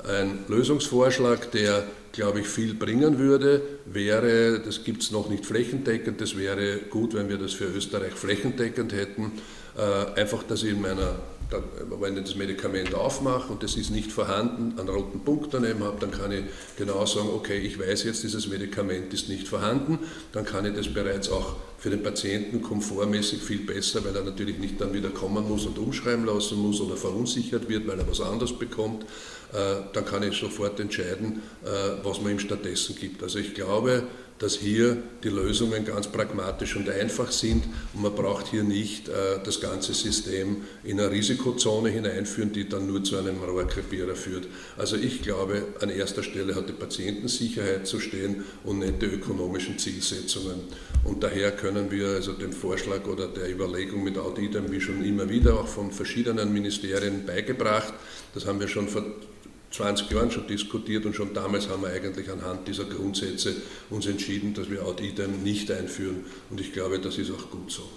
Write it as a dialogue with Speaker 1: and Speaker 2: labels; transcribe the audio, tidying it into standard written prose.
Speaker 1: Ein Lösungsvorschlag, der, glaube ich, viel bringen würde, wäre, das gibt es noch nicht flächendeckend, das wäre gut, wenn wir das für Österreich flächendeckend hätten, einfach, dass ich wenn ich das Medikament aufmache und das ist nicht vorhanden, einen roten Punkt daneben habe, dann kann ich genau sagen, okay, ich weiß jetzt, dieses Medikament ist nicht vorhanden, dann kann ich das bereits auch für den Patienten komfortmäßig viel besser, weil er natürlich nicht dann wieder kommen muss und umschreiben lassen muss oder verunsichert wird, weil er was anderes bekommt, dann kann ich sofort entscheiden, was man ihm stattdessen gibt. Also ich glaube, dass hier die Lösungen ganz pragmatisch und einfach sind und man braucht hier nicht das ganze System in eine Risikozone hineinführen, die dann nur zu einem Rohrkrepierer führt. Also ich glaube, an erster Stelle hat die Patientensicherheit zu stehen und nicht die ökonomischen Zielsetzungen. Und daher können wir also dem Vorschlag oder der Überlegung mit Audidem, wie schon immer wieder auch von verschiedenen Ministerien beigebracht, das haben wir schon vor 20 Jahren schon diskutiert und schon damals haben wir eigentlich anhand dieser Grundsätze uns entschieden, dass wir Audidem nicht einführen und ich glaube, das ist auch gut so.